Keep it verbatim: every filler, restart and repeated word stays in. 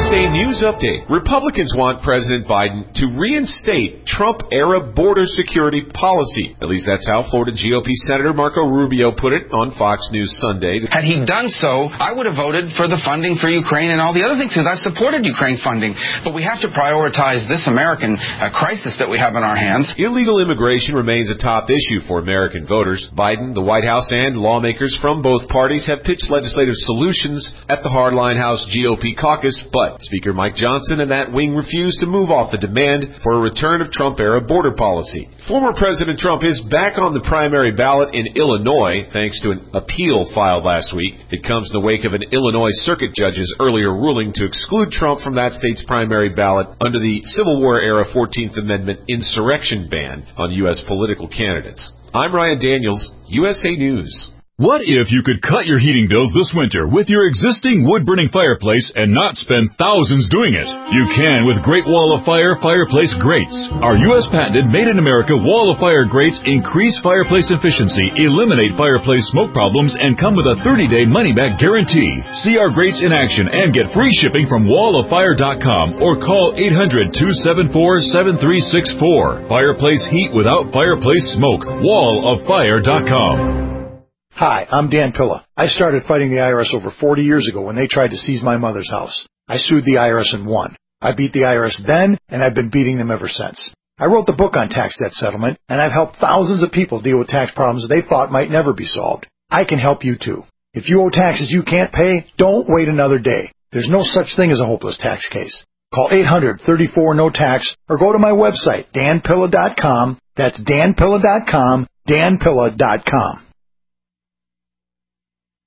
A News Update. Republicans want President Biden to reinstate Trump-era border security policy. At least that's how Florida G O P Senator Marco Rubio put it on Fox News Sunday. Had he done so, I would have voted for the funding for Ukraine and all the other things, because I've supported Ukraine funding. But we have to prioritize this American uh, crisis that we have in our hands. Illegal immigration remains a top issue for American voters. Biden, the White House, and lawmakers from both parties have pitched legislative solutions at the Hardline House G O P caucus, but Speaker Mike Johnson and that wing refused to move off the demand for a return of Trump-era border policy. Former President Trump is back on the primary ballot in Illinois thanks to an appeal filed last week. It comes in the wake of an Illinois circuit judge's earlier ruling to exclude Trump from that state's primary ballot under the Civil War-era fourteenth Amendment insurrection ban on U S political candidates. I'm Ryan Daniels, U S A News. What if you could cut your heating bills this winter with your existing wood-burning fireplace and not spend thousands doing it? You can with Great Wall of Fire fireplace grates. Our U S patented made-in-America Wall of Fire grates increase fireplace efficiency, eliminate fireplace smoke problems, and come with a thirty-day money-back guarantee. See our grates in action and get free shipping from wall of fire dot com or call eight hundred, two seven four, seven three six four. Fireplace heat without fireplace smoke. wall of fire dot com. Hi, I'm Dan Pilla. I started fighting the I R S over forty years ago when they tried to seize my mother's house. I sued the I R S and won. I beat the I R S then, and I've been beating them ever since. I wrote the book on tax debt settlement, and I've helped thousands of people deal with tax problems they thought might never be solved. I can help you too. If you owe taxes you can't pay, don't wait another day. There's no such thing as a hopeless tax case. Call eight hundred, thirty-four, no tax or go to my website, dan pilla dot com. That's dan pilla dot com, dan pilla dot com.